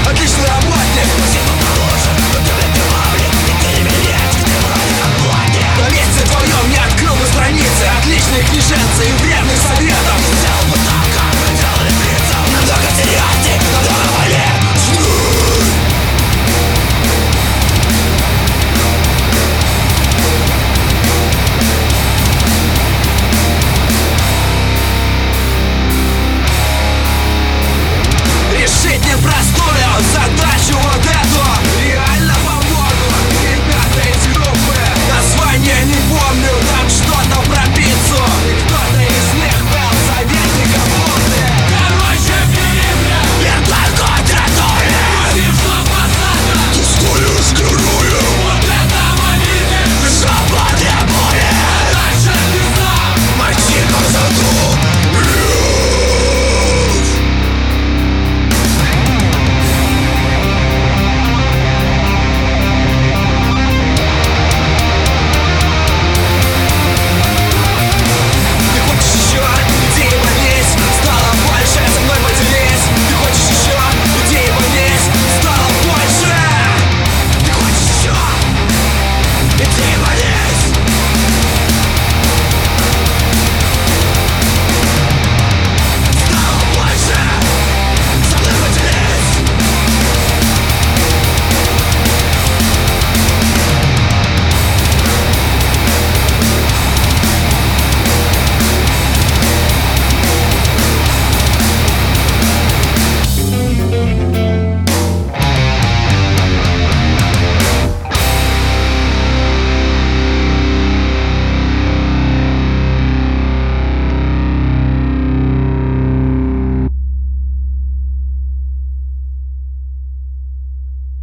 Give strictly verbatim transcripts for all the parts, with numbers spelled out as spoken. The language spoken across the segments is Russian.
отличный работник. На месте твоем я открыл бы страницы отличной книженцы и вредных советов. Сделал бы так, как мы делали пиццу. Намного серьезней, намного более. Решить непростую задачу вот эту реально помогут ребята из группы. Название не помню, там что-то про пиццу. И кто-то из них был советником муты. Короче, Библия и только тратури. Повисло посада. Историю с героем. Вот этого видишь. Свободы боли. Дальше ты сам. Мальчиком задул.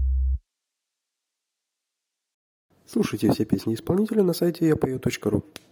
Слушайте все песни исполнителя на сайте я пою точка ру.